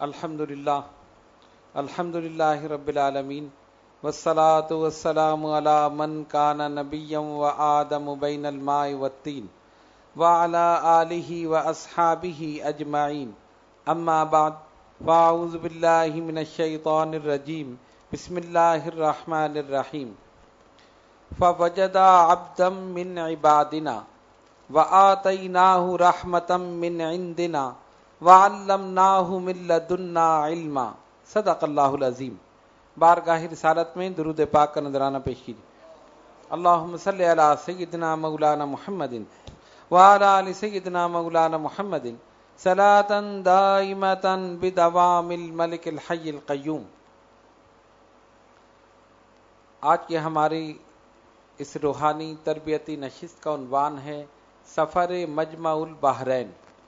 الحمدللہ رب العالمین والصلاة والسلام علی من کان نبیا وآدم بین الماء والطین وعلی آلہ واصحابہ اجمعین اما بعد فاعوذ باللہ من الشیطان الرجیم بسم اللہ الرحمن الرحیم فوجدا عبدا من عبادنا وآتیناہ رحمتا من عندنا وعلمناہ من لدنا علما صدق اللہ العظیم۔ بارگاہ رسالت میں درود پاک کا نذرانہ پیش کیجیے۔ اللہم صلی علی سیدنا مولانا محمد وعلی آل سیدنا مولانا محمد صلاۃ دائمۃ بدوام الملک الحی القیوم۔ آج کے ہماری اس روحانی تربیتی نشست کا عنوان ہے سفر مجمع البحرین۔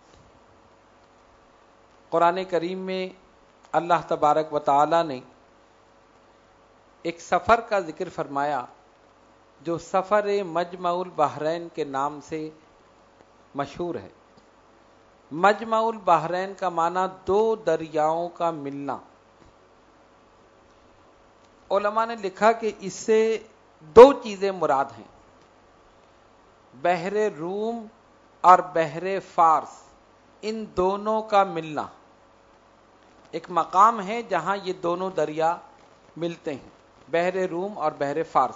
قرآن کریم میں اللہ تبارک و تعالی نے ایک سفر کا ذکر فرمایا جو سفر مجمع البحرین کے نام سے مشہور ہے۔ مجمع البحرین کا معنی دو دریاؤں کا ملنا۔ علماء نے لکھا کہ اس سے دو چیزیں مراد ہیں، بحر روم اور بحر فارس، ان دونوں کا ملنا۔ ایک مقام ہے جہاں یہ دونوں دریا ملتے ہیں، بحر روم اور بحر فارس۔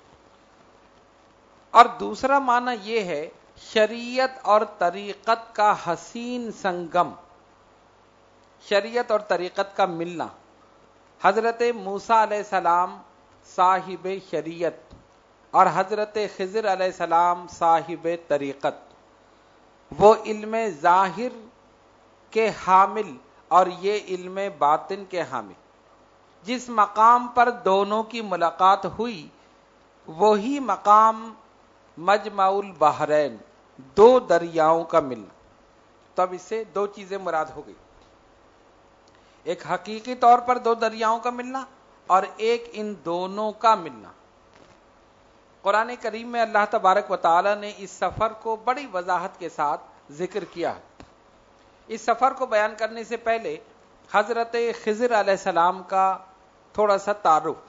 اور دوسرا معنی یہ ہے شریعت اور طریقت کا حسین سنگم، شریعت اور طریقت کا ملنا۔ حضرت موسیٰ علیہ السلام صاحب شریعت اور حضرت خضر علیہ السلام صاحب طریقت، وہ علم ظاہر کے حامل اور یہ علم باطن کے حامل۔ جس مقام پر دونوں کی ملاقات ہوئی وہی مقام مجمع البحرین، دو دریاؤں کا ملنا۔ تو اب اس سے دو چیزیں مراد ہو گئی، ایک حقیقی طور پر دو دریاؤں کا ملنا اور ایک ان دونوں کا ملنا۔ قرآن کریم میں اللہ تبارک و تعالی نے اس سفر کو بڑی وضاحت کے ساتھ ذکر کیا ہے۔ اس سفر کو بیان کرنے سے پہلے حضرت خضر علیہ السلام کا تھوڑا سا تعارف۔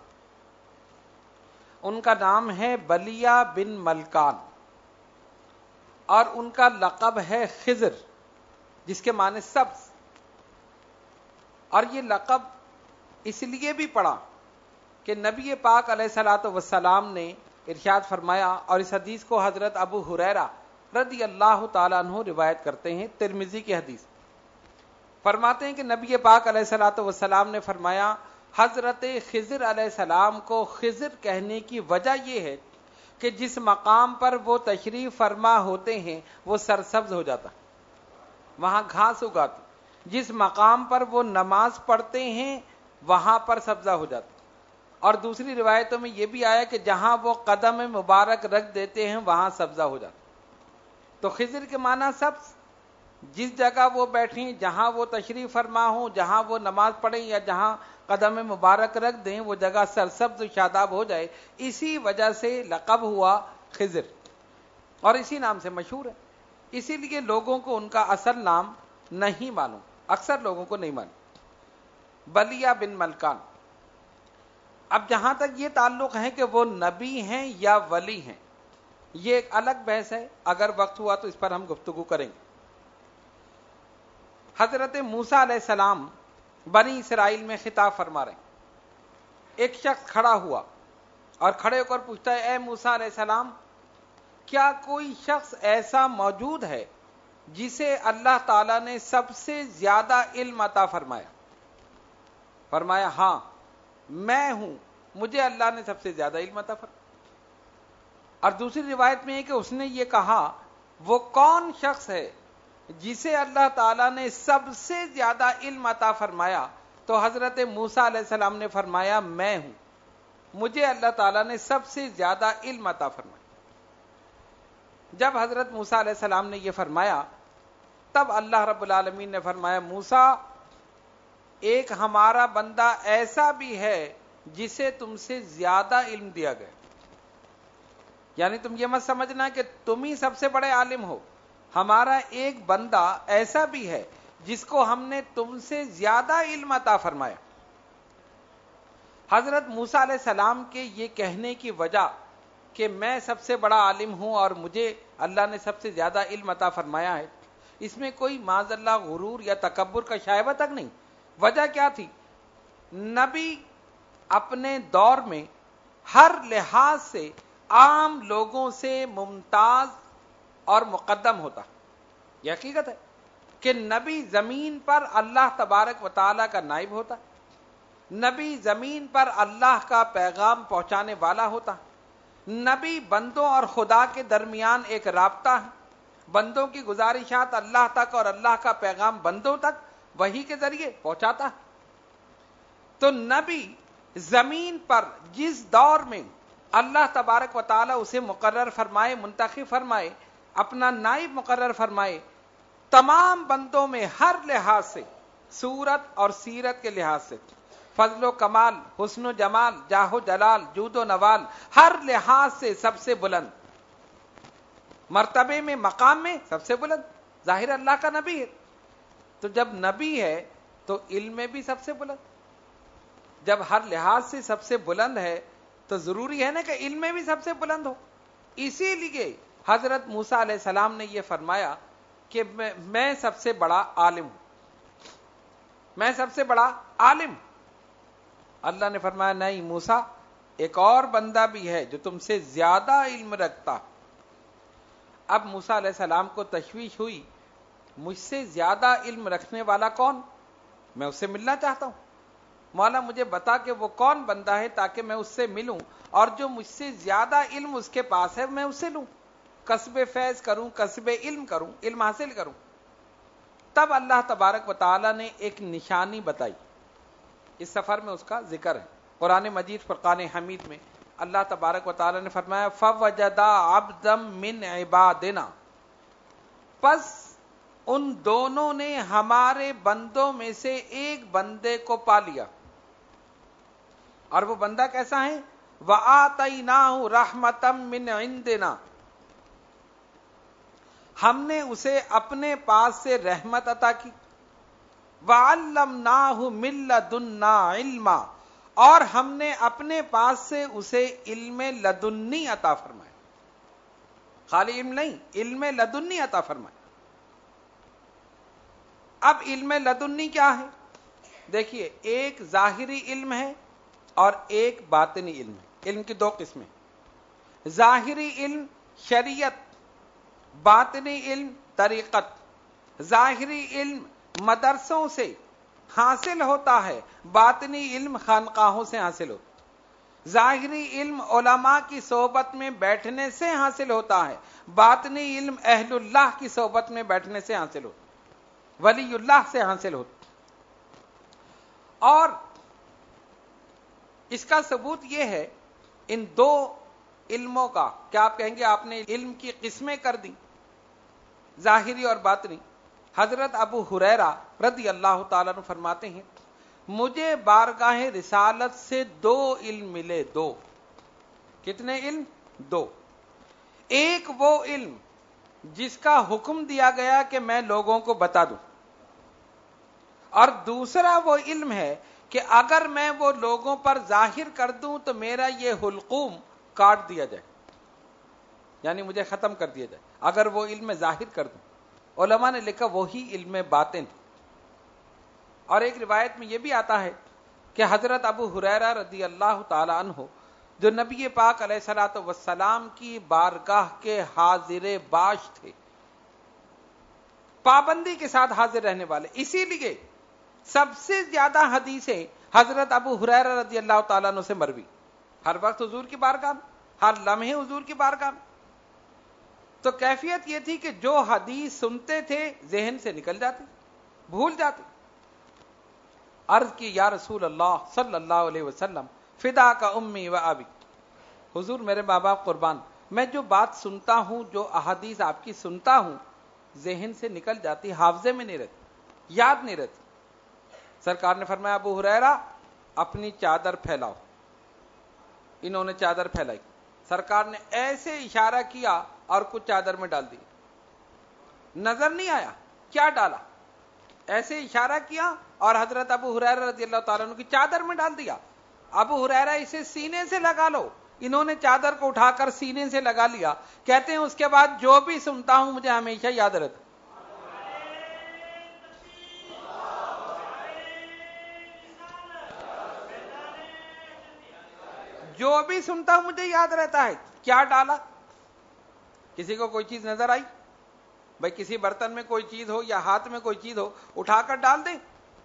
ان کا نام ہے بلیہ بن ملکان اور ان کا لقب ہے خضر، جس کے معنی سبز۔ اور یہ لقب اس لیے بھی پڑا کہ نبی پاک علیہ الصلوۃ والسلام نے ارشاد فرمایا، اور اس حدیث کو حضرت ابو ہریرہ رضی اللہ تعالیٰ عنہ روایت کرتے ہیں، ترمذی کی حدیث، فرماتے ہیں کہ نبی پاک علیہ الصلوۃ والسلام نے فرمایا حضرت خضر علیہ السلام کو خضر کہنے کی وجہ یہ ہے کہ جس مقام پر وہ تشریف فرما ہوتے ہیں وہ سرسبز ہو جاتا، وہاں گھاس اگاتی۔ جس مقام پر وہ نماز پڑھتے ہیں وہاں پر سبزہ ہو جاتا۔ اور دوسری روایتوں میں یہ بھی آیا کہ جہاں وہ قدم مبارک رکھ دیتے ہیں وہاں سبزہ ہو جاتا۔ تو خضر کے معنی سبز، جس جگہ وہ بیٹھیں، جہاں وہ تشریف فرما ہوں، جہاں وہ نماز پڑھیں یا جہاں قدم مبارک رکھ دیں وہ جگہ سرسبز و شاداب ہو جائے، اسی وجہ سے لقب ہوا خضر اور اسی نام سے مشہور ہے۔ اسی لیے لوگوں کو ان کا اصل نام نہیں معلوم، اکثر لوگوں کو نہیں معلوم۔ بلیہ بن ملکان۔ اب جہاں تک یہ تعلق ہے کہ وہ نبی ہیں یا ولی ہیں، یہ ایک الگ بحث ہے، اگر وقت ہوا تو اس پر ہم گفتگو کریں گے۔ حضرت موسیٰ علیہ السلام بنی اسرائیل میں خطاب فرما رہے ہیں۔ ایک شخص کھڑا ہوا اور کھڑے ہو کر پوچھتا ہے، اے موسیٰ علیہ السلام، کیا کوئی شخص ایسا موجود ہے جسے اللہ تعالیٰ نے سب سے زیادہ علم عطا فرمایا؟ فرمایا ہاں میں ہوں، مجھے اللہ نے سب سے زیادہ علم عطا فرمایا۔ اور دوسری روایت میں ہے کہ اس نے یہ کہا، وہ کون شخص ہے جسے اللہ تعالیٰ نے سب سے زیادہ علم عطا فرمایا؟ تو حضرت موسیٰ علیہ السلام نے فرمایا میں ہوں، مجھے اللہ تعالیٰ نے سب سے زیادہ علم عطا فرمایا۔ جب حضرت موسیٰ علیہ السلام نے یہ فرمایا تب اللہ رب العالمین نے فرمایا، موسیٰ ایک ہمارا بندہ ایسا بھی ہے جسے تم سے زیادہ علم دیا گیا، یعنی تم یہ مت سمجھنا کہ تم ہی سب سے بڑے عالم ہو، ہمارا ایک بندہ ایسا بھی ہے جس کو ہم نے تم سے زیادہ علم عطا فرمایا. حضرت موسیٰ علیہ السلام کے یہ کہنے کی وجہ کہ میں سب سے بڑا عالم ہوں اور مجھے اللہ نے سب سے زیادہ علم عطا فرمایا ہے، اس میں کوئی معاذ اللہ غرور یا تکبر کا شائبہ تک نہیں. وجہ کیا تھی؟ نبی اپنے دور میں ہر لحاظ سے عام لوگوں سے ممتاز اور مقدم ہوتا. یہ حقیقت ہے کہ نبی زمین پر اللہ تبارک و تعالیٰ کا نائب ہوتا، نبی زمین پر اللہ کا پیغام پہنچانے والا ہوتا، نبی بندوں اور خدا کے درمیان ایک رابطہ ہے، بندوں کی گزارشات اللہ تک اور اللہ کا پیغام بندوں تک وحی کے ذریعے پہنچاتا ہے. تو نبی زمین پر جس دور میں اللہ تبارک و تعالیٰ اسے مقرر فرمائے، منتخب فرمائے، اپنا نائب مقرر فرمائے، تمام بندوں میں ہر لحاظ سے، صورت اور سیرت کے لحاظ سے، فضل و کمال، حسن و جمال، جاہ و جلال، جود و نوال، ہر لحاظ سے سب سے بلند، مرتبے میں، مقام میں سب سے بلند ظاہر اللہ کا نبی ہے. تو جب نبی ہے تو علم میں بھی سب سے بلند، جب ہر لحاظ سے سب سے بلند ہے تو ضروری ہے نا کہ علم میں بھی سب سے بلند ہو. اسی لیے حضرت موسیٰ علیہ السلام نے یہ فرمایا کہ میں سب سے بڑا عالم ہوں، میں سب سے بڑا عالم. اللہ نے فرمایا نہیں موسیٰ، ایک اور بندہ بھی ہے جو تم سے زیادہ علم رکھتا. اب موسیٰ علیہ السلام کو تشویش ہوئی، مجھ سے زیادہ علم رکھنے والا کون؟ میں اس سے ملنا چاہتا ہوں. مولا مجھے بتا کہ وہ کون بندہ ہے تاکہ میں اس سے ملوں اور جو مجھ سے زیادہ علم اس کے پاس ہے میں اس سے لوں، کسب فیض کروں، کسب علم کروں، علم حاصل کروں. تب اللہ تبارک و تعالی نے ایک نشانی بتائی، اس سفر میں اس کا ذکر ہے. قرآن مجید فرقان حمید میں اللہ تبارک و تعالی نے فرمایا فَوَجَدَا عَبْدًا مِّنْ عِبَادِنَا، پس ان دونوں نے ہمارے بندوں میں سے ایک بندے کو پا لیا. اور وہ بندہ کیسا ہے؟ وَآتَيْنَاهُ رَحْمَةً مِّنْ عِنْدِنَا، ہم نے اسے اپنے پاس سے رحمت عطا کی. وَعَلَّمْنَاهُ مِن لَّدُنَّا عِلْمًا، اور ہم نے اپنے پاس سے اسے علم لدنی عطا فرمایا. خالی علم نہیں، علم لدنی عطا فرمایا. اب علم لدنی کیا ہے؟ دیکھیے، ایک ظاہری علم ہے اور ایک باطنی علم ہے. علم کی دو قسمیں، ظاہری علم شریعت، باطنی علم طریقت. ظاہری علم مدرسوں سے حاصل ہوتا ہے، باطنی علم خانقاہوں سے حاصل ہوتا ہے. ظاہری علم علماء کی صحبت میں بیٹھنے سے حاصل ہوتا ہے، باطنی علم اہل اللہ کی صحبت میں بیٹھنے سے حاصل ہوتا ہے، ولی اللہ سے حاصل ہوتا ہے. اور اس کا ثبوت یہ ہے ان دو علموں کا، کیا آپ کہیں گے آپ نے علم کی قسمیں کر دی، ظاہری اور باطنی. حضرت ابو ہریرہ رضی اللہ تعالیٰ عنہ فرماتے ہیں مجھے بارگاہ رسالت سے دو علم ملے. دو کتنے علم؟ دو. ایک وہ علم جس کا حکم دیا گیا کہ میں لوگوں کو بتا دوں، اور دوسرا وہ علم ہے کہ اگر میں وہ لوگوں پر ظاہر کر دوں تو میرا یہ حلقوم کاٹ دیا جائے، یعنی مجھے ختم کر دیا جائے اگر وہ علم میں ظاہر کر دوں. علماء نے لکھا وہی علم باطن. اور ایک روایت میں یہ بھی آتا ہے کہ حضرت ابو ہریرہ رضی اللہ تعالی عنہ جو نبی پاک علیہ الصلوۃ والسلام کی بارگاہ کے حاضر باش تھے، پابندی کے ساتھ حاضر رہنے والے، اسی لیے سب سے زیادہ حدیثیں حضرت ابو ہریرہ رضی اللہ تعالیٰ عنہ سے مروی. ہر وقت حضور کی بارگاہ میں، ہر لمحے حضور کی بارگاہ میں. تو کیفیت یہ تھی کہ جو حدیث سنتے تھے ذہن سے نکل جاتی، بھول جاتے. عرض کی یا رسول اللہ صلی اللہ علیہ وسلم فدا کا امی و ابی، حضور میرے ماں باپ قربان، میں جو بات سنتا ہوں، جو احادیث آپ کی سنتا ہوں، ذہن سے نکل جاتی، حافظے میں نہیں رہتی، یاد نہیں رہتی. سرکار نے فرمایا ابو ہریرہ اپنی چادر پھیلاؤ. انہوں نے چادر پھیلائی، سرکار نے ایسے اشارہ کیا اور کچھ چادر میں ڈال دی. نظر نہیں آیا کیا ڈالا. ایسے اشارہ کیا اور حضرت ابو ہریرہ رضی اللہ تعالیٰ عنہ کی چادر میں ڈال دیا. ابو ہریرہ اسے سینے سے لگا لو. انہوں نے چادر کو اٹھا کر سینے سے لگا لیا. کہتے ہیں اس کے بعد جو بھی سنتا ہوں مجھے ہمیشہ یاد رہتا. جو بھی سنتا ہوں مجھے یاد رہتا ہے. کیا ڈالا؟ کسی کو کوئی چیز نظر آئی؟ بھائی کسی برتن میں کوئی چیز ہو یا ہاتھ میں کوئی چیز ہو اٹھا کر ڈال دیں.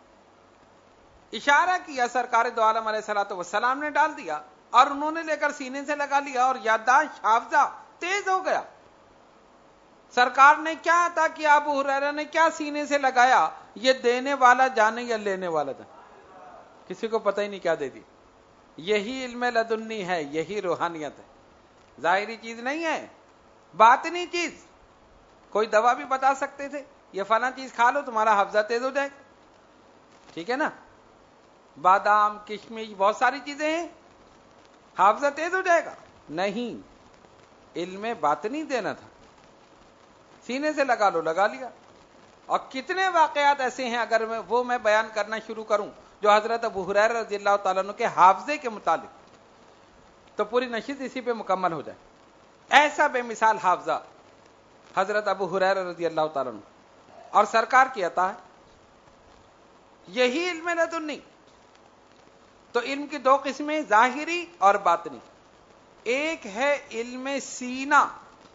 اشارہ کیا سرکار دو عالم علیہ الصلوۃ والسلام نے ڈال دیا اور انہوں نے لے کر سینے سے لگا لیا اور یادداشت حافظہ تیز ہو گیا. سرکار نے کیا عطا کیا؟ ابو ہریرہ نے کیا سینے سے لگایا؟ یہ دینے والا جانے یا لینے والا جانے؟ کسی کو پتہ ہی نہیں کیا دے دی. یہی علم لدنی ہے, یہی روحانیت ہے. ظاہری چیز نہیں ہے, باطنی چیز. کوئی دوا بھی بتا سکتے تھے یہ فلاں چیز کھا لو تمہارا حافظہ تیز ہو جائے گا, ٹھیک ہے نا. بادام, کشمش, بہت ساری چیزیں ہیں, حافظہ تیز ہو جائے گا. نہیں, علم باطنی دینا تھا. سینے سے لگا لو, لگا لیا. اور کتنے واقعات ایسے ہیں اگر میں بیان کرنا شروع کروں جو حضرت ابو ہریرہ رضی اللہ تعالیٰ عنہ کے حافظے کے متعلق تو پوری نشست اسی پہ مکمل ہو جائے. ایسا بے مثال حافظہ حضرت ابو ہریرہ رضی اللہ تعالیٰ عنہ, اور سرکار کی عطا ہے. یہی علم لدنی. تو علم کی دو قسمیں, ظاہری اور باطنی. ایک ہے علم سینہ,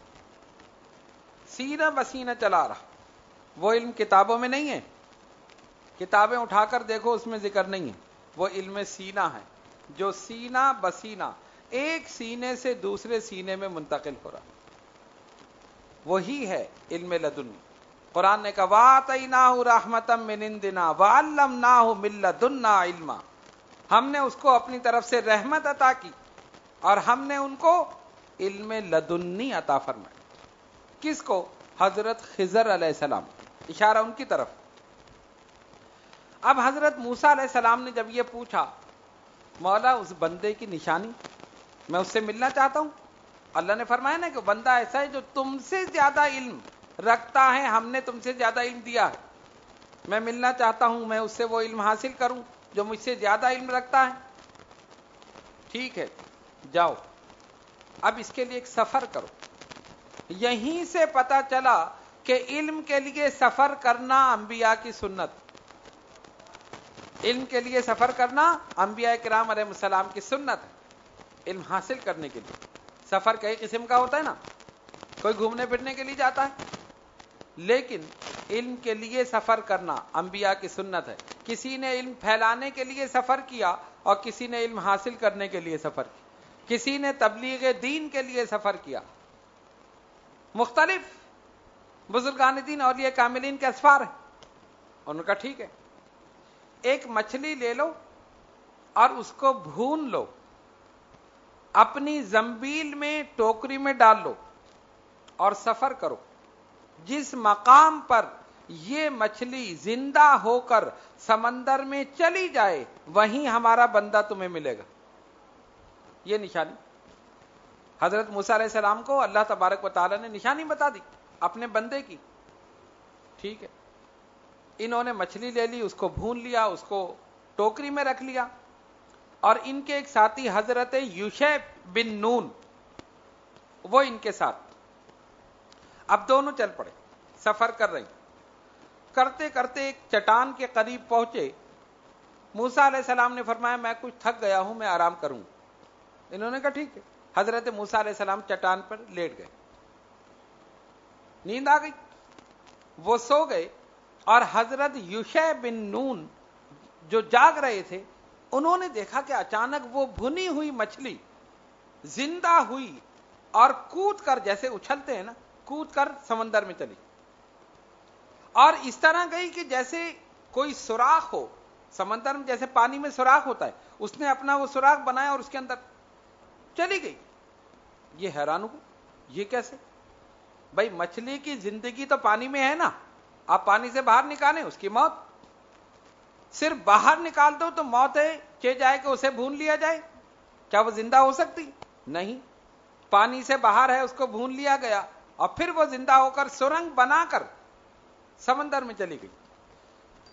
سینہ بسینہ چلا رہا, وہ علم کتابوں میں نہیں ہے. کتابیں اٹھا کر دیکھو اس میں ذکر نہیں ہے. وہ علم سینہ ہے جو سینہ بسینہ ایک سینے سے دوسرے سینے میں منتقل ہو رہا. وہی ہے علم لدنی. قرآن نے کہا وَآتَيْنَاهُ رَحْمَةً مِّنْ عِنْدِنَا وَعَلَّمْنَاهُ مِن لَّدُنَّا عِلْمًا. ہم نے اس کو اپنی طرف سے رحمت عطا کی اور ہم نے ان کو علم لدنی عطا فرمایا. کس کو؟ حضرت خضر علیہ السلام. اشارہ ان کی طرف. اب حضرت موسیٰ علیہ السلام نے جب یہ پوچھا مولا اس بندے کی نشانی, میں اس سے ملنا چاہتا ہوں. اللہ نے فرمایا نا کہ بندہ ایسا ہے جو تم سے زیادہ علم رکھتا ہے, ہم نے تم سے زیادہ علم دیا ہے. میں ملنا چاہتا ہوں, میں اس سے وہ علم حاصل کروں جو مجھ سے زیادہ علم رکھتا ہے. ٹھیک ہے, جاؤ. اب اس کے لیے ایک سفر کرو. یہیں سے پتا چلا کہ علم کے لیے سفر کرنا انبیاء کی سنت. علم کے لیے سفر کرنا انبیاء کرام علیہ السلام کی سنت ہے. علم حاصل کرنے کے لیے سفر کئی قسم کا ہوتا ہے نا. کوئی گھومنے پھرنے کے لیے جاتا ہے, لیکن علم کے لیے سفر کرنا انبیاء کی سنت ہے. کسی نے علم پھیلانے کے لیے سفر کیا اور کسی نے علم حاصل کرنے کے لیے سفر کیا. کسی نے تبلیغ دین کے لیے سفر کیا. مختلف بزرگان دین اولیاء کاملین کے اسفار ہیں. ان کا ٹھیک ہے, ایک مچھلی لے لو اور اس کو بھون لو, اپنی زنبیل میں ٹوکری میں ڈال لو اور سفر کرو. جس مقام پر یہ مچھلی زندہ ہو کر سمندر میں چلی جائے وہیں ہمارا بندہ تمہیں ملے گا. یہ نشانی حضرت موسیٰ علیہ السلام کو اللہ تبارک و تعالی نے نشانی بتا دی اپنے بندے کی. ٹھیک ہے, انہوں نے مچھلی لے لی, اس کو بھون لیا, اس کو ٹوکری میں رکھ لیا, اور ان کے ایک ساتھی حضرت یوشع بن نون وہ ان کے ساتھ. اب دونوں چل پڑے, سفر کر رہے. کرتے کرتے ایک چٹان کے قریب پہنچے. موسیٰ علیہ السلام نے فرمایا میں کچھ تھک گیا ہوں, میں آرام کروں. انہوں نے کہا ٹھیک ہے. حضرت موسیٰ علیہ السلام چٹان پر لیٹ گئے. نیند آ گئی, وہ سو گئے. اور حضرت یوشع بن نون جو جاگ رہے تھے انہوں نے دیکھا کہ اچانک وہ بھنی ہوئی مچھلی زندہ ہوئی اور کود کر, جیسے اچھلتے ہیں نا, کود کر سمندر میں چلی. اور اس طرح گئی کہ جیسے کوئی سوراخ ہو سمندر میں, جیسے پانی میں سوراخ ہوتا ہے, اس نے اپنا وہ سوراخ بنایا اور اس کے اندر چلی گئی. یہ حیران ہو, یہ کیسے؟ بھائی مچھلی کی زندگی تو پانی میں ہے نا, آپ پانی سے باہر نکالیں اس کی موت. صرف باہر نکال دو تو موت ہے, چہ جائے کہ اسے بھون لیا جائے. کیا وہ زندہ ہو سکتی؟ نہیں. پانی سے باہر ہے, اس کو بھون لیا گیا اور پھر وہ زندہ ہو کر سرنگ بنا کر سمندر میں چلی گئی.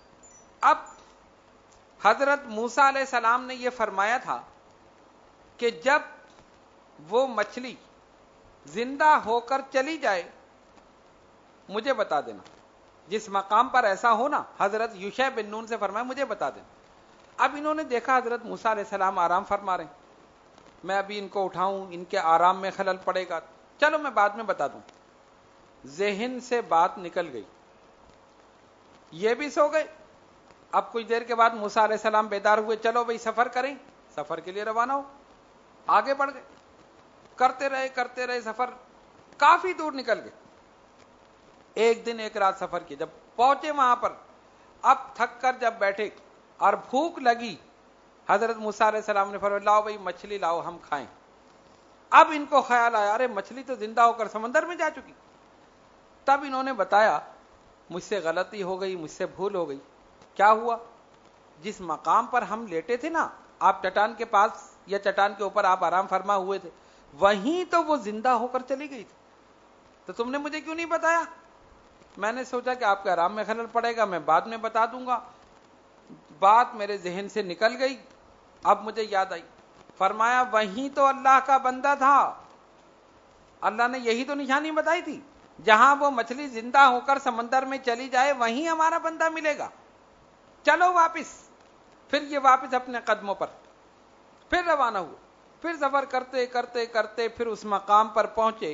اب حضرت موسیٰ علیہ السلام نے یہ فرمایا تھا کہ جب وہ مچھلی زندہ ہو کر چلی جائے مجھے بتا دینا. جس مقام پر ایسا ہو نا, حضرت یوشع بن نون سے فرمایا مجھے بتا دینا. اب انہوں نے دیکھا حضرت موسیٰ علیہ السلام آرام فرما رہے ہیں, میں ابھی ان کو اٹھاؤں, ان کے آرام میں خلل پڑے گا, چلو میں بعد میں بتا دوں. ذہن سے بات نکل گئی, یہ بھی سو گئے. اب کچھ دیر کے بعد موسیٰ علیہ السلام بیدار ہوئے, چلو بھئی سفر کریں. سفر کے لیے روانہ ہو, آگے بڑھ گئے, کرتے رہے سفر, کافی دور نکل گئے. ایک دن ایک رات سفر کی. جب پہنچے وہاں پر, اب تھک کر جب بیٹھے اور بھوک لگی, حضرت موسیٰ علیہ السلام نے فرمایا لاؤ بھئی مچھلی لاؤ ہم کھائیں. اب ان کو خیال آیا ارے مچھلی تو زندہ ہو کر سمندر میں جا چکی. تب انہوں نے بتایا مجھ سے غلطی ہو گئی, مجھ سے بھول ہو گئی. کیا ہوا؟ جس مقام پر ہم لیٹے تھے نا, آپ چٹان کے پاس یا چٹان کے اوپر آپ آرام فرما ہوئے تھے, وہیں تو وہ زندہ ہو کر چلی گئی تھی. تو تم نے مجھے کیوں نہیں بتایا؟ میں نے سوچا کہ آپ کے آرام میں خلل پڑے گا, میں بعد میں بتا دوں گا. بات میرے ذہن سے نکل گئی, اب مجھے یاد آئی. فرمایا وہیں تو اللہ کا بندہ تھا, اللہ نے یہی تو نشانی بتائی تھی, جہاں وہ مچھلی زندہ ہو کر سمندر میں چلی جائے وہیں ہمارا بندہ ملے گا. چلو واپس. پھر یہ واپس اپنے قدموں پر پھر روانہ ہوئے. پھر سفر کرتے پھر اس مقام پر پہنچے.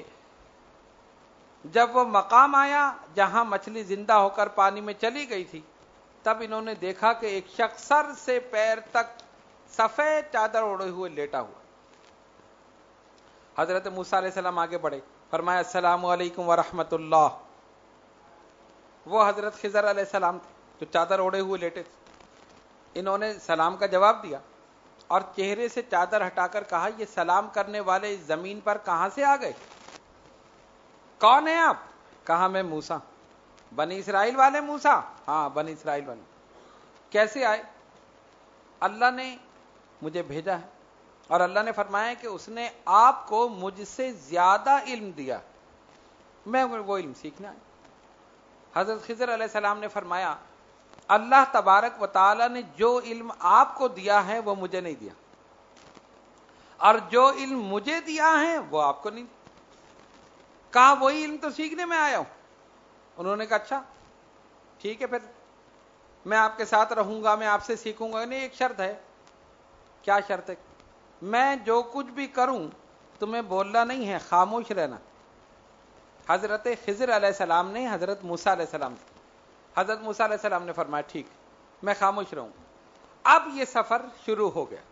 جب وہ مقام آیا جہاں مچھلی زندہ ہو کر پانی میں چلی گئی تھی, تب انہوں نے دیکھا کہ ایک شخص سر سے پیر تک سفید چادر اوڑھے ہوئے لیٹا ہوا. حضرت موسیٰ علیہ السلام آگے بڑھے, فرمایا السلام علیکم ورحمۃ اللہ. وہ حضرت خضر علیہ السلام تھے جو چادر اوڑھے ہوئے لیٹے تھے. انہوں نے سلام کا جواب دیا اور چہرے سے چادر ہٹا کر کہا یہ سلام کرنے والے اس زمین پر کہاں سے آ گئے؟ کون ہیں آپ؟ کہا میں موسیٰ. بنی اسرائیل والے موسیٰ؟ ہاں بنی اسرائیل والے. کیسے آئے؟ اللہ نے مجھے بھیجا ہے اور اللہ نے فرمایا کہ اس نے آپ کو مجھ سے زیادہ علم دیا, میں وہ علم سیکھنا ہے. حضرت خضر علیہ السلام نے فرمایا اللہ تبارک و تعالی نے جو علم آپ کو دیا ہے وہ مجھے نہیں دیا, اور جو علم مجھے دیا ہے وہ آپ کو نہیں دیا. کہا وہی علم تو سیکھنے میں آیا ہوں. انہوں نے کہا اچھا ٹھیک ہے, پھر میں آپ کے ساتھ رہوں گا, میں آپ سے سیکھوں گا. نہیں, ایک شرط ہے. کیا شرط ہے؟ میں جو کچھ بھی کروں تمہیں بولنا نہیں ہے, خاموش رہنا. حضرت خضر علیہ السلام نے حضرت موسیٰ علیہ السلام سے, حضرت موسیٰ علیہ السلام نے فرمایا ٹھیک میں خاموش رہوں. اب یہ سفر شروع ہو گیا.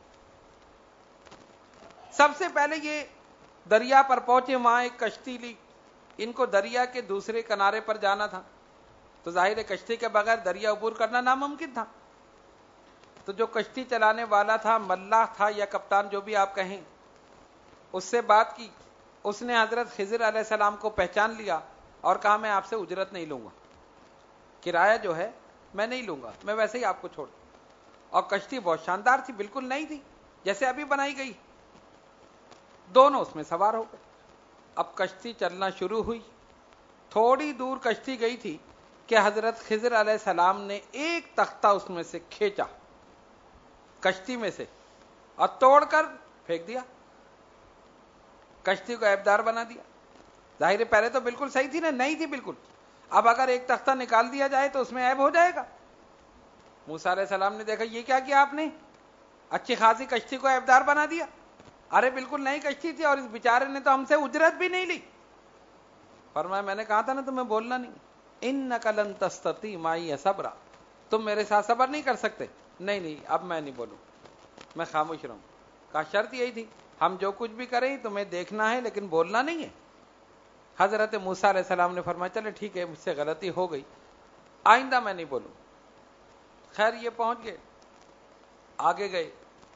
سب سے پہلے یہ دریا پر پہنچے, وہاں ایک کشتی لی. ان کو دریا کے دوسرے کنارے پر جانا تھا, تو ظاہر ہے کشتی کے بغیر دریا عبور کرنا ناممکن تھا. تو جو کشتی چلانے والا تھا, ملاح تھا یا کپتان جو بھی آپ کہیں, اس سے بات کی. اس نے حضرت خضر علیہ السلام کو پہچان لیا اور کہا میں آپ سے اجرت نہیں لوں گا, کرایہ جو ہے میں نہیں لوں گا, میں ویسے ہی آپ کو چھوڑ دوں. اور کشتی بہت شاندار تھی, بالکل نہیں تھی جیسے ابھی بنائی گئی. دونوں اس میں سوار ہو گئے. اب کشتی چلنا شروع ہوئی. تھوڑی دور کشتی گئی تھی کہ حضرت خضر علیہ السلام نے ایک تختہ اس میں سے کھینچا کشتی میں سے اور توڑ کر پھینک دیا, کشتی کو عیبدار بنا دیا. ظاہر پہلے تو بالکل صحیح تھی نا, نہیں تھی بالکل. اب اگر ایک تختہ نکال دیا جائے تو اس میں عیب ہو جائے گا. موسیٰ علیہ السلام نے دیکھا یہ کیا کیا آپ نے, اچھی خاصی کشتی کو عیبدار بنا دیا. ارے بالکل نئی کشتی تھی اور اس بیچارے نے تو ہم سے اجرت بھی نہیں لی. فرمایا میں نے کہا تھا نا تمہیں بولنا نہیں, انک لن تستطیع معی صبرا, تم میرے ساتھ صبر نہیں کر سکتے. نہیں اب میں نہیں بولوں, میں خاموش رہوں. کہا شرط یہی تھی ہم جو کچھ بھی کریں تمہیں دیکھنا ہے لیکن بولنا نہیں ہے. حضرت موسیٰ علیہ السلام نے فرمایا چلے ٹھیک ہے, مجھ سے غلطی ہو گئی, آئندہ میں نہیں بولوں. خیر یہ پہنچ گئے, آگے گئے.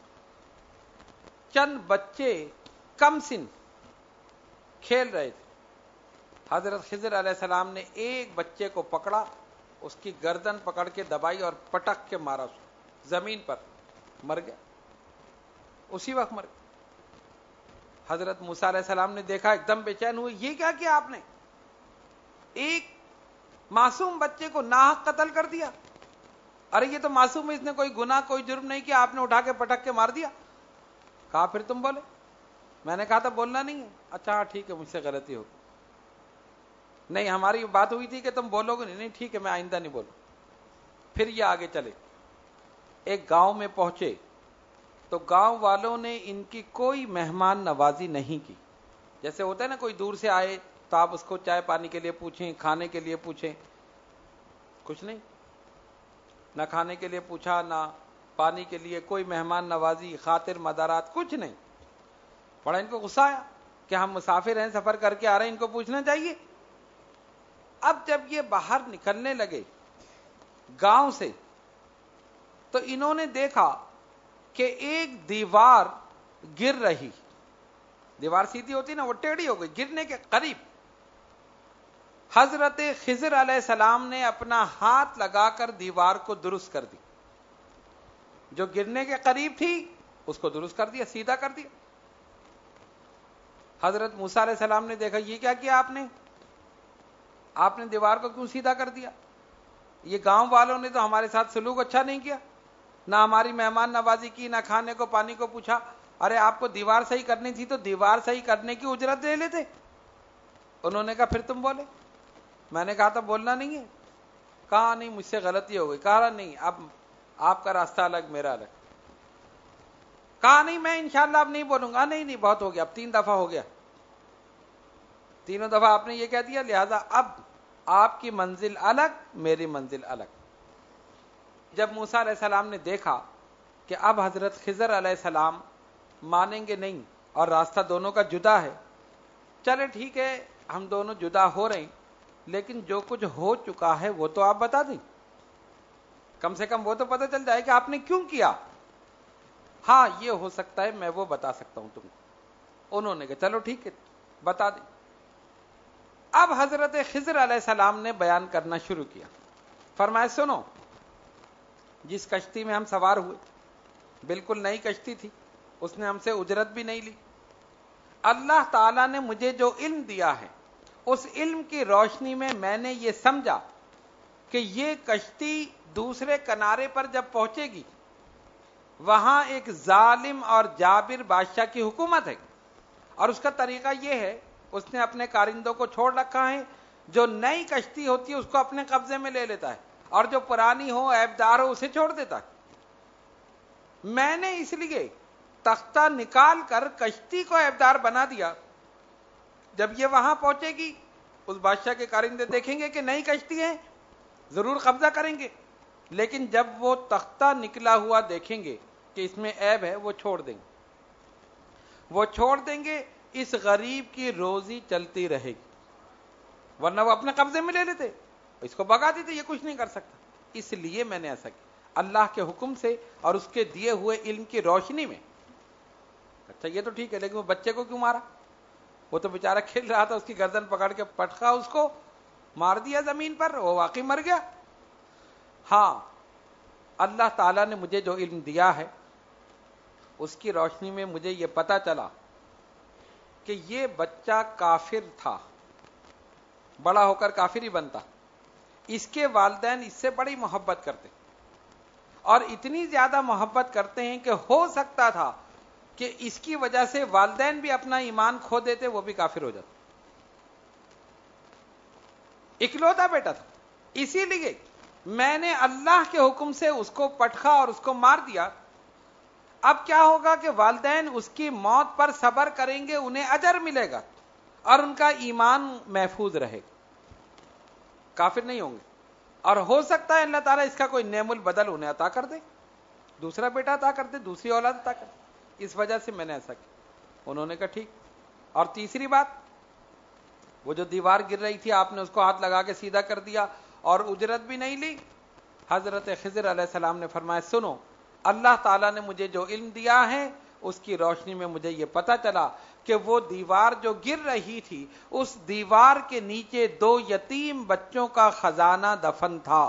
چند بچے کم سن کھیل رہے تھے. حضرت خضر علیہ السلام نے ایک بچے کو پکڑا, اس کی گردن پکڑ کے دبائی اور پٹک کے مارا, زمین پر مر گیا, اسی وقت مر گیا. حضرت موسیٰ علیہ السلام نے دیکھا, ایک دم بے چین ہوئے, یہ کیا کیا آپ نے, ایک معصوم بچے کو ناحق قتل کر دیا. ارے یہ تو معصوم ہے، اس نے کوئی گناہ کوئی جرم نہیں کیا، آپ نے اٹھا کے پٹک کے مار دیا۔ کہا پھر تم بولے؟ میں نے کہا تھا بولنا نہیں ہے۔ اچھا ہاں ٹھیک ہے، مجھ سے غلطی ہوگی، نہیں ہماری بات ہوئی تھی کہ تم بولو گے نہیں، ٹھیک ہے میں آئندہ نہیں بولوں۔ پھر یہ آگے چلے، ایک گاؤں میں پہنچے تو گاؤں والوں نے ان کی کوئی مہمان نوازی نہیں کی۔ جیسے ہوتا ہے نا کوئی دور سے آئے تو آپ اس کو چائے پانی کے لیے پوچھیں، کھانے کے لیے پوچھیں، کچھ نہیں، نہ کھانے کے لیے پوچھا نہ پانی کے لیے، کوئی مہمان نوازی خاطر مدارات کچھ نہیں۔ بڑا ان کو غصہ آیا کہ ہم مسافر ہیں، سفر کر کے آ رہے ہیں، ان کو پوچھنا چاہیے۔ اب جب یہ باہر نکلنے لگے گاؤں سے تو انہوں نے دیکھا کہ ایک دیوار گر رہی، دیوار سیدھی ہوتی نا وہ ٹیڑھی ہو گئی، گرنے کے قریب۔ حضرت خضر علیہ السلام نے اپنا ہاتھ لگا کر دیوار کو درست کر دی، جو گرنے کے قریب تھی اس کو درست کر دیا، سیدھا کر دیا۔ حضرت موسیٰ علیہ السلام نے دیکھا یہ کیا کیا آپ نے دیوار کو کیوں سیدھا کر دیا؟ یہ گاؤں والوں نے تو ہمارے ساتھ سلوک اچھا نہیں کیا، نہ ہماری مہمان نوازی کی، نہ کھانے کو پانی کو پوچھا۔ ارے آپ کو دیوار صحیح کرنی تھی تو دیوار صحیح کرنے کی اجرت لے لیتے۔ انہوں نے کہا پھر تم بولے؟ میں نے کہا تھا بولنا نہیں ہے۔ کہا نہیں مجھ سے غلطی ہو گئی۔ کہا نہیں اب آپ کا راستہ الگ میرا الگ۔ کہا نہیں میں انشاءاللہ اب نہیں بولوں گا۔ نہیں نہیں بہت ہو گیا، اب 3 دفعہ ہو گیا، تینوں دفعہ آپ نے یہ کہہ دیا، لہذا اب آپ کی منزل الگ میری منزل الگ۔ جب موسیٰ علیہ السلام نے دیکھا کہ اب حضرت خضر علیہ السلام مانیں گے نہیں اور راستہ دونوں کا جدا ہے، چلے ٹھیک ہے ہم دونوں جدا ہو رہے ہیں، لیکن جو کچھ ہو چکا ہے وہ تو آپ بتا دیں، کم سے کم وہ تو پتہ چل جائے کہ آپ نے کیوں کیا۔ ہاں یہ ہو سکتا ہے میں وہ بتا سکتا ہوں تم کو۔ انہوں نے کہا چلو ٹھیک ہے بتا دیں۔ اب حضرت خضر علیہ السلام نے بیان کرنا شروع کیا، فرمایا سنو، جس کشتی میں ہم سوار ہوئے بالکل نئی کشتی تھی، اس نے ہم سے اجرت بھی نہیں لی، اللہ تعالیٰ نے مجھے جو علم دیا ہے اس علم کی روشنی میں میں نے یہ سمجھا کہ یہ کشتی دوسرے کنارے پر جب پہنچے گی وہاں ایک ظالم اور جابر بادشاہ کی حکومت ہے، اور اس کا طریقہ یہ ہے اس نے اپنے کارندوں کو چھوڑ رکھا ہے، جو نئی کشتی ہوتی ہے اس کو اپنے قبضے میں لے لیتا ہے، اور جو پرانی ہو عیبدار ہو اسے چھوڑ دیتا ہے۔ میں نے اس لیے تختہ نکال کر کشتی کو عیبدار بنا دیا، جب یہ وہاں پہنچے گی اس بادشاہ کے کارندے دیکھیں گے کہ نئی کشتی ہے، ضرور قبضہ کریں گے، لیکن جب وہ تختہ نکلا ہوا دیکھیں گے کہ اس میں عیب ہے وہ چھوڑ دیں گے، اس غریب کی روزی چلتی رہے گی، ورنہ وہ اپنے قبضے میں لے لیتے، اس کو بگا دیتے، یہ کچھ نہیں کر سکتا۔ اس لیے میں نے ایسا کیا اللہ کے حکم سے اور اس کے دیے ہوئے علم کی روشنی میں۔ اچھا یہ تو ٹھیک ہے، لیکن وہ بچے کو کیوں مارا؟ وہ تو بیچارہ کھیل رہا تھا، اس کی گردن پکڑ کے پٹخا اس کو مار دیا زمین پر، وہ واقعی مر گیا۔ ہاں اللہ تعالیٰ نے مجھے جو علم دیا ہے اس کی روشنی میں مجھے یہ پتا چلا کہ یہ بچہ کافر تھا، بڑا ہو کر کافر ہی بنتا، اس کے والدین اس سے بڑی محبت کرتے، اور اتنی زیادہ محبت کرتے ہیں کہ ہو سکتا تھا کہ اس کی وجہ سے والدین بھی اپنا ایمان کھو دیتے، وہ بھی کافر ہو جاتے۔ اکلوتا بیٹا تھا، اسی لیے میں نے اللہ کے حکم سے اس کو پٹخا اور اس کو مار دیا۔ اب کیا ہوگا کہ والدین اس کی موت پر صبر کریں گے، انہیں اجر ملے گا اور ان کا ایمان محفوظ رہے گا، کافر نہیں ہوں گے، اور ہو سکتا ہے اللہ تعالیٰ اس کا کوئی نعم البدل انہیں عطا کر دے، دوسرا بیٹا عطا کر دے، دوسری اولاد عطا کر دے، اس وجہ سے میں نے ایسا کیا۔ انہوں نے کہا ٹھیک۔ اور تیسری بات، وہ جو دیوار گر رہی تھی آپ نے اس کو ہاتھ لگا کے سیدھا کر دیا اور اجرت بھی نہیں لی۔ حضرت خضر علیہ السلام نے فرمایا سنو، اللہ تعالیٰ نے مجھے جو علم دیا ہے اس کی روشنی میں مجھے یہ پتا چلا کہ وہ دیوار جو گر رہی تھی اس دیوار کے نیچے 2 یتیم بچوں کا خزانہ دفن تھا،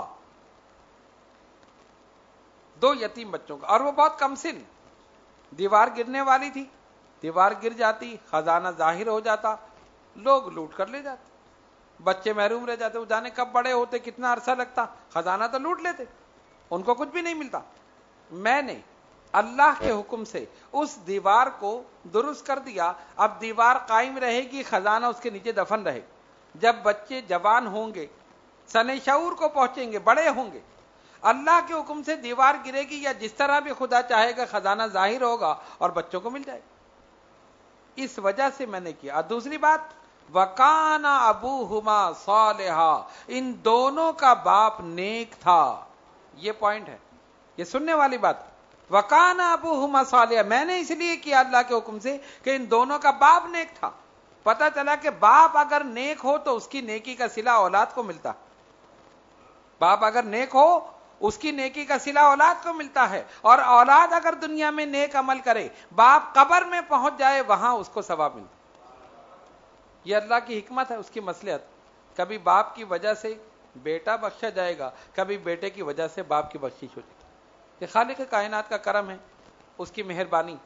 2 یتیم بچوں کا، اور وہ بہت کم سن، دیوار گرنے والی تھی، دیوار گر جاتی خزانہ ظاہر ہو جاتا، لوگ لوٹ کر لے جاتے، بچے محروم رہ جاتے، وہ جانے کب بڑے ہوتے، کتنا عرصہ لگتا، خزانہ تو لوٹ لیتے۔ ان کو کچھ بھی نہیں ملتا. میں نے اللہ کے حکم سے اس دیوار کو درست کر دیا. اب دیوار قائم رہے گی, خزانہ اس کے نیچے دفن رہے. جب بچے جوان ہوں گے, سن شعور کو پہنچیں گے, بڑے ہوں گے, اللہ کے حکم سے دیوار گرے گی یا جس طرح بھی خدا چاہے گا خزانہ ظاہر ہوگا اور بچوں کو مل جائے گا. اس وجہ سے میں نے کیا. دوسری بات, وَكَانَ أَبُوهُمَا صَالِحًا, ان دونوں کا باپ نیک تھا. یہ پوائنٹ ہے, یہ سننے والی بات. وَكَانَ أَبُوهُمَا صَالِحًا, میں نے اس لیے کیا اللہ کے حکم سے کہ ان دونوں کا باپ نیک تھا. پتا چلا کہ باپ اگر نیک ہو تو اس کی نیکی کا صلہ اولاد کو ملتا. باپ اگر نیک ہو اس کی نیکی کا صلہ اولاد کو ملتا ہے, اور اولاد اگر دنیا میں نیک عمل کرے, باپ قبر میں پہنچ جائے وہاں اس کو ثواب ملتا. یہ اللہ کی حکمت ہے, اس کی مصلحت. کبھی باپ کی وجہ سے بیٹا بخشا جائے گا, کبھی بیٹے کی وجہ سے باپ کی بخشش ہو جائے گی. یہ خالق کائنات کا کرم ہے, اس کی مہربانی.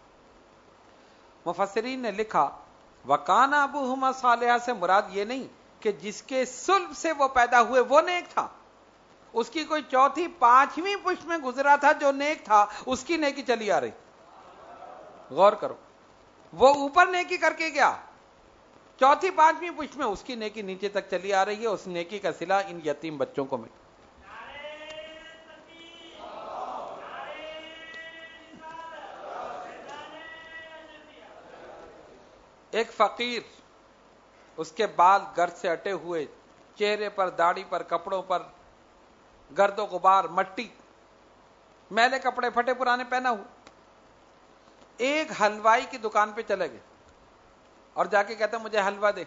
مفسرین نے لکھا وَكَانَ أَبُوهُمَا صَالِحًا سے مراد یہ نہیں کہ جس کے صلب سے وہ پیدا ہوئے وہ نیک تھا. اس کی کوئی چوتھی پانچویں پشت میں گزرا تھا جو نیک تھا, اس کی نیکی چلی آ رہی. غور کرو, وہ اوپر نیکی کر کے گیا, چوتھی پانچویں پشت میں اس کی نیکی نیچے تک چلی آ رہی ہے. اس نیکی کا صلہ ان یتیم بچوں کو مل. ایک فقیر, اس کے بال گرد سے اٹے ہوئے, چہرے پر, داڑھی پر, کپڑوں پر گرد و غبار, مٹی, میلے کپڑے پھٹے پرانے پہنا ہوا. ایک حلوائی کی دکان پہ چلے گئے اور جا کے کہتا مجھے حلوہ دے.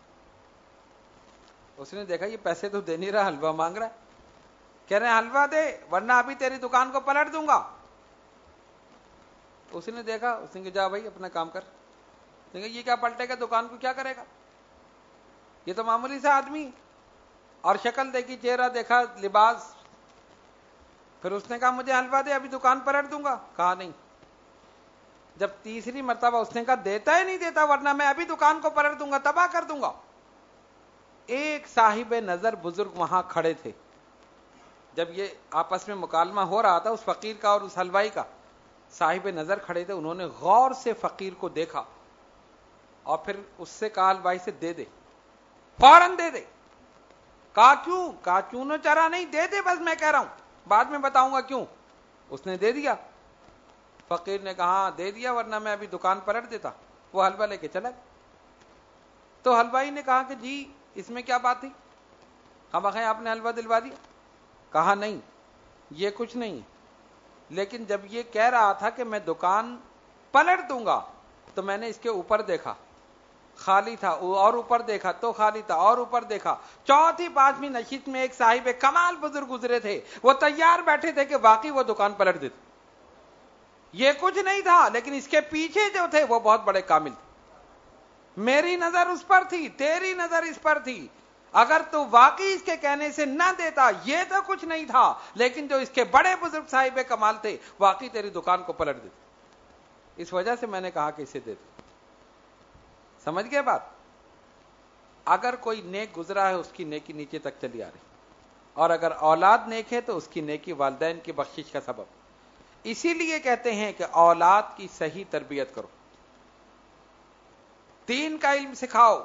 اس نے دیکھا یہ پیسے تو دے نہیں رہا, حلوہ مانگ رہا ہے. کہہ رہے ہیں حلوہ دے ورنہ ابھی تیری دکان کو پلٹ دوں گا. اس نے دیکھا, اس نے کہا جا بھائی اپنا کام کر. یہ کیا پلٹے گا, دکان کو کیا کرے گا, یہ تو معمولی سا آدمی. اور شکل دیکھی, چہرہ دیکھا, لباس. پھر اس نے کہا مجھے حلوہ دے ابھی دکان پلٹ دوں گا. کہا نہیں. جب تیسری مرتبہ اس نے کہا دیتا ہی نہیں دیتا ورنہ میں ابھی دکان کو پلٹ دوں گا, تباہ کر دوں گا. ایک صاحب نظر بزرگ وہاں کھڑے تھے. جب یہ آپس میں مکالمہ ہو رہا تھا اس فقیر کا اور اس حلوائی کا, صاحب نظر کھڑے تھے. انہوں نے غور سے فقیر کو دیکھا اور پھر اس سے کہا حلوائی سے دے دے, فوراً دے دے. کہا کیوں؟ کہا چونو چرا نہیں, دے دے بس, میں کہہ رہا ہوں بعد میں بتاؤں گا کیوں. اس نے دے دیا. فقیر نے کہا دے دیا ورنہ میں ابھی دکان پلٹ دیتا. وہ حلوہ لے کے چلا. تو حلوائی نے کہا کہ جی اس میں کیا بات تھی, خواہ آپ نے حلوہ دلوا دیا. کہا نہیں یہ کچھ نہیں ہے, لیکن جب یہ کہہ رہا تھا کہ میں دکان پلٹ دوں گا تو میں نے اس کے اوپر دیکھا خالی تھا, اور اوپر دیکھا تو خالی تھا, اور اوپر دیکھا. چوتھی پانچویں نشست میں ایک صاحب کمال بزرگ گزرے تھے, وہ تیار بیٹھے تھے کہ واقعی وہ دکان پلٹ دیتے. یہ کچھ نہیں تھا لیکن اس کے پیچھے جو تھے وہ بہت بڑے کامل تھے. میری نظر اس پر تھی, تیری نظر اس پر تھی. اگر تو واقعی اس کے کہنے سے نہ دیتا, یہ تو کچھ نہیں تھا, لیکن جو اس کے بڑے بزرگ صاحب کمال تھے واقعی تیری دکان کو پلٹ دیتے. اس وجہ سے میں نے کہا کہ اسے دے دو. سمجھ گئے بات؟ اگر کوئی نیک گزرا ہے اس کی نیکی نیچے تک چلی آ رہی, اور اگر اولاد نیک ہے تو اس کی نیکی والدین کی بخشش کا سبب. اسی لیے کہتے ہیں کہ اولاد کی صحیح تربیت کرو, دین کا علم سکھاؤ.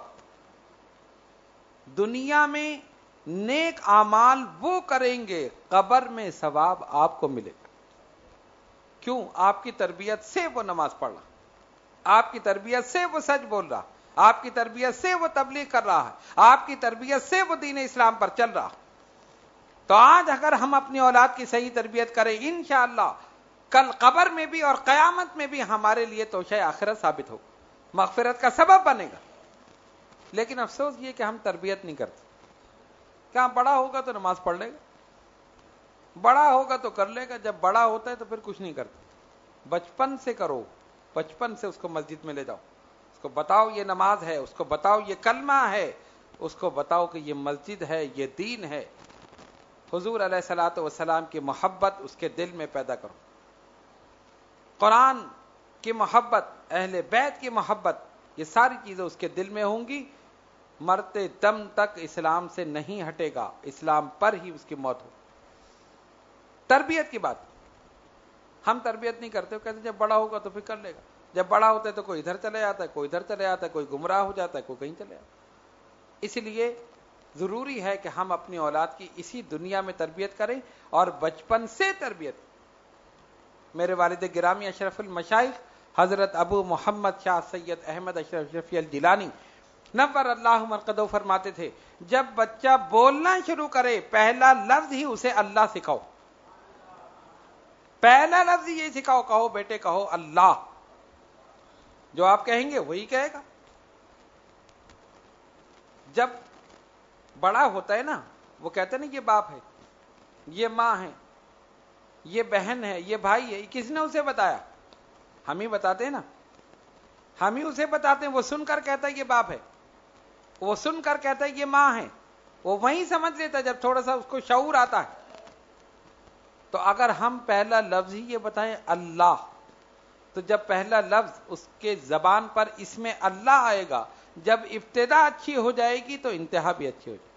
دنیا میں نیک اعمال وہ کریں گے قبر میں ثواب آپ کو ملے گا. کیوں؟ آپ کی تربیت سے وہ نماز پڑھ رہا, آپ کی تربیت سے وہ سچ بول رہا, آپ کی تربیت سے وہ تبلیغ کر رہا ہے, آپ کی تربیت سے وہ دین اسلام پر چل رہا. تو آج اگر ہم اپنی اولاد کی صحیح تربیت کریں, انشاءاللہ کل قبر میں بھی اور قیامت میں بھی ہمارے لیے توشہ آخرت ثابت ہو, مغفرت کا سبب بنے گا. لیکن افسوس یہ کہ ہم تربیت نہیں کرتے. کیا بڑا ہوگا تو نماز پڑھ لے گا, بڑا ہوگا تو کر لے گا, جب بڑا ہوتا ہے تو پھر کچھ نہیں کرتا. بچپن سے کرو, بچپن سے اس کو مسجد میں لے جاؤ, اس کو بتاؤ یہ نماز ہے, اس کو بتاؤ یہ کلمہ ہے, اس کو بتاؤ کہ یہ مسجد ہے, یہ دین ہے. حضور علیہ الصلوۃ والسلام کی محبت اس کے دل میں پیدا کرو, قرآن کی محبت, اہل بیت کی محبت, یہ ساری چیزیں اس کے دل میں ہوں گی. مرتے دم تک اسلام سے نہیں ہٹے گا, اسلام پر ہی اس کی موت ہو. تربیت کی بات. ہم تربیت نہیں کرتے, کہتے جب بڑا ہوگا تو پھر کر لے گا. جب بڑا ہوتا ہے تو کوئی ادھر چلے جاتا ہے, کوئی ادھر چلے جاتا ہے, کوئی گمراہ ہو جاتا ہے, کوئی کہیں چلے جاتا ہے. اس لیے ضروری ہے کہ ہم اپنی اولاد کی اسی دنیا میں تربیت کریں اور بچپن سے تربیت. میرے والد گرامی اشرف المشائخ حضرت ابو محمد شاہ سید احمد اشرف شفیع الجیلانی نور اللہ مرقدہ فرماتے تھے, جب بچہ بولنا شروع کرے پہلا لفظ ہی اسے اللہ سکھاؤ. پہلا لفظ یہ سکھاؤ, کہو بیٹے کہو اللہ. جو آپ کہیں گے وہی کہے گا. جب بڑا ہوتا ہے نا, وہ کہتے ہیں نا یہ باپ ہے, یہ ماں ہے, یہ بہن ہے, یہ بھائی ہے. کس نے اسے بتایا؟ ہم ہی بتاتے ہیں نا, ہم ہی اسے بتاتے ہیں. وہ سن کر کہتا ہے یہ باپ ہے, وہ سن کر کہتا ہے یہ ماں ہے. وہ وہیں سمجھ لیتا ہے جب تھوڑا سا اس کو شعور آتا ہے. تو اگر ہم پہلا لفظ ہی یہ بتائیں اللہ, تو جب پہلا لفظ اس کے زبان پر اس میں اللہ آئے گا, جب ابتدا اچھی ہو جائے گی تو انتہا بھی اچھی ہو جائے گی.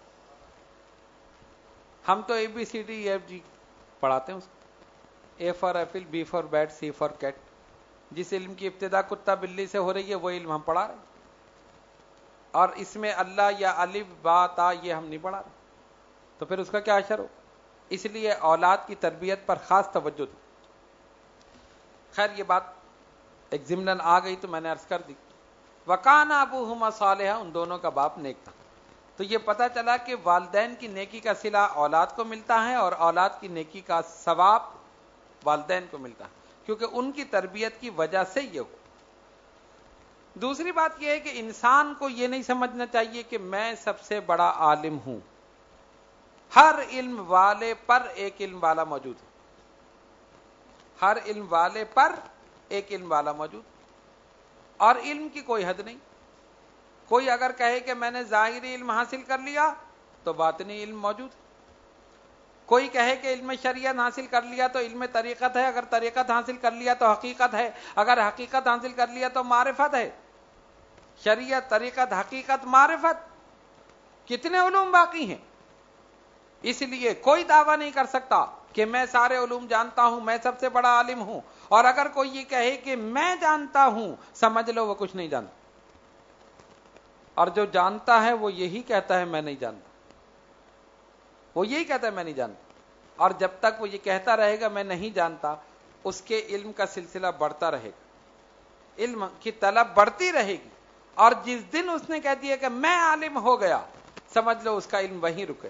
ہم تو A B C D F G پڑھاتے ہیں اس کو, A for apple, B for bat, C for cat. جس علم کی ابتدا کتا بلی سے ہو رہی ہے وہ علم ہم پڑھا رہے ہیں, اور اس میں اللہ یا الف با تا یہ ہم نہیں پڑھا رہے. تو پھر اس کا کیا اثر ہو؟ اس لیے اولاد کی تربیت پر خاص توجہ دو. خیر یہ بات ایک ضمناً آ گئی تو میں نے عرض کر دی. وَكَانَ أَبُوهُمَا صَالِحًا, ان دونوں کا باپ نیک تھا. تو یہ پتہ چلا کہ والدین کی نیکی کا صلہ اولاد کو ملتا ہے, اور اولاد کی نیکی کا ثواب والدین کو ملتا ہے, کیونکہ ان کی تربیت کی وجہ سے یہ ہو. دوسری بات یہ ہے کہ انسان کو یہ نہیں سمجھنا چاہیے کہ میں سب سے بڑا عالم ہوں. ہر علم والے پر ایک علم والا موجود ہے. ہر علم والے پر ایک علم والا موجود, اور علم کی کوئی حد نہیں. کوئی اگر کہے کہ میں نے ظاہری علم حاصل کر لیا تو باطنی علم موجود. کوئی کہے کہ علم شریعت حاصل کر لیا تو علم طریقت ہے, اگر طریقت حاصل کر لیا تو حقیقت ہے, اگر حقیقت حاصل کر لیا تو معرفت ہے. شریعت, طریقت, حقیقت, معرفت, کتنے علوم باقی ہیں. اس لیے کوئی دعویٰ نہیں کر سکتا کہ میں سارے علوم جانتا ہوں, میں سب سے بڑا عالم ہوں. اور اگر کوئی یہ کہے کہ میں جانتا ہوں, سمجھ لو وہ کچھ نہیں جانتا. اور جو جانتا ہے وہ یہی کہتا ہے میں نہیں جانتا, وہ یہی کہتا ہے میں نہیں جانتا. اور جب تک وہ یہ کہتا رہے گا میں نہیں جانتا, اس کے علم کا سلسلہ بڑھتا رہے گا, علم کی طلب بڑھتی رہے گی. اور جس دن اس نے کہہ دیا کہ میں عالم ہو گیا, سمجھ لو اس کا علم وہیں رکے.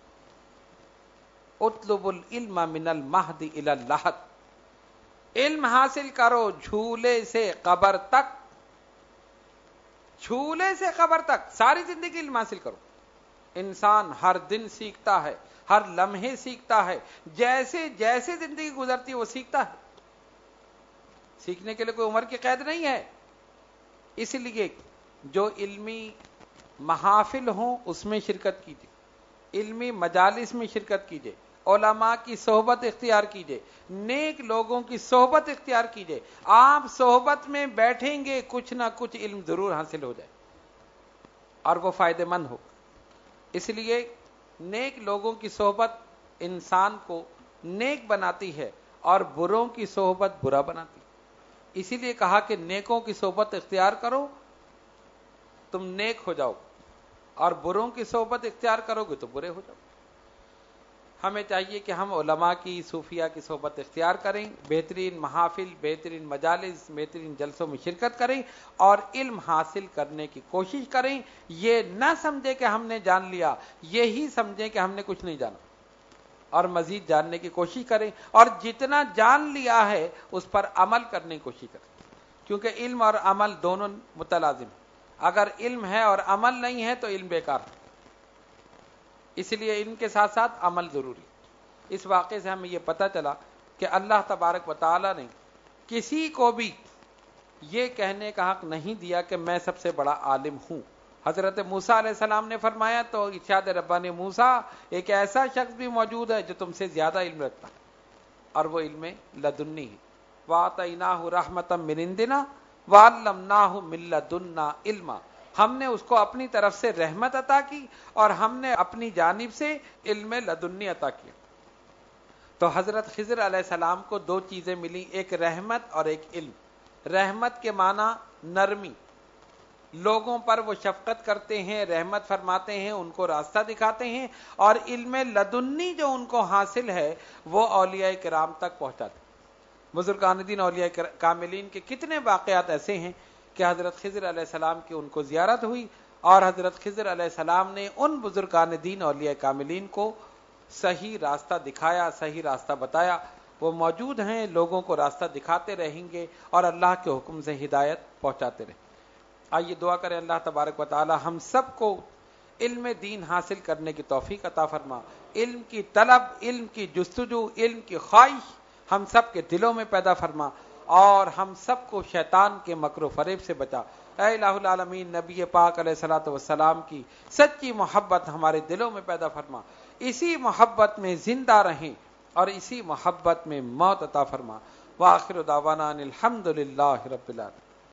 اطلب العلم من المہد الی اللحد, علم حاصل کرو جھولے سے قبر تک. جھولے سے قبر تک ساری زندگی علم حاصل کرو. انسان ہر دن سیکھتا ہے, ہر لمحے سیکھتا ہے, جیسے جیسے زندگی گزرتی ہے وہ سیکھتا ہے. سیکھنے کے لیے کوئی عمر کی قید نہیں ہے. اس لیے جو علمی محافل ہوں اس میں شرکت کیجیے, علمی مجالس میں شرکت کیجیے, علماء کی صحبت اختیار کیجیے, نیک لوگوں کی صحبت اختیار کیجیے. آپ صحبت میں بیٹھیں گے کچھ نہ کچھ علم ضرور حاصل ہو جائے اور وہ فائدہ مند ہو. اس لیے نیک لوگوں کی صحبت انسان کو نیک بناتی ہے اور بروں کی صحبت برا بناتی ہے. اسی لیے کہا کہ نیکوں کی صحبت اختیار کرو تم نیک ہو جاؤ, اور بروں کی صحبت اختیار کرو گے تو برے ہو جاؤ. ہمیں چاہیے کہ ہم علماء کی, صوفیہ کی صحبت اختیار کریں, بہترین محافل, بہترین مجالس, بہترین جلسوں میں شرکت کریں اور علم حاصل کرنے کی کوشش کریں. یہ نہ سمجھے کہ ہم نے جان لیا, یہی سمجھیں کہ ہم نے کچھ نہیں جانا, اور مزید جاننے کی کوشش کریں. اور جتنا جان لیا ہے اس پر عمل کرنے کی کوشش کریں, کیونکہ علم اور عمل دونوں متلازم ہیں. اگر علم ہے اور عمل نہیں ہے تو علم بیکار ہے. اس لیے ان کے ساتھ ساتھ عمل ضروری. اس واقعے سے ہمیں یہ پتہ چلا کہ اللہ تبارک و تعالی نے کسی کو بھی یہ کہنے کا حق نہیں دیا کہ میں سب سے بڑا عالم ہوں. حضرت موسیٰ علیہ السلام نے فرمایا تو ارشاد ربانی, موسیٰ ایک ایسا شخص بھی موجود ہے جو تم سے زیادہ علم رکھتا ہے, اور وہ علم لدنی ہے. وَآتَيْنَاهُ رَحْمَةً مِّنْ عِنْدِنَا وَعَلَّمْنَاهُ مِن لَّدُنَّا عِلْمًا, ہم نے اس کو اپنی طرف سے رحمت عطا کی اور ہم نے اپنی جانب سے علم لدنی عطا کیا. تو حضرت خضر علیہ السلام کو دو چیزیں ملی، ایک رحمت اور ایک علم۔ رحمت کے معنی نرمی، لوگوں پر وہ شفقت کرتے ہیں، رحمت فرماتے ہیں، ان کو راستہ دکھاتے ہیں، اور علم لدنی جو ان کو حاصل ہے وہ اولیاء کرام تک پہنچاتے ہیں۔ بزرگان دین اولیاء کاملین کے کتنے واقعات ایسے ہیں کہ حضرت خضر علیہ السلام کی ان کو زیارت ہوئی اور حضرت خضر علیہ السلام نے ان بزرگان دین اولیاء کاملین کو صحیح راستہ دکھایا، صحیح راستہ بتایا۔ وہ موجود ہیں، لوگوں کو راستہ دکھاتے رہیں گے اور اللہ کے حکم سے ہدایت پہنچاتے رہیں۔ آئیے دعا کریں اللہ تبارک و تعالی ہم سب کو علم دین حاصل کرنے کی توفیق عطا فرما، علم کی طلب، علم کی جستجو، علم کی خواہش ہم سب کے دلوں میں پیدا فرما، اور ہم سب کو شیطان کے مکر و فریب سے بچا۔ اے الہ العالمین، نبی پاک علیہ الصلوۃ والسلام کی سچی محبت ہمارے دلوں میں پیدا فرما، اسی محبت میں زندہ رہیں اور اسی محبت میں موت عطا فرما۔ وآخر دعوانا ان الحمد للہ رب العالمین۔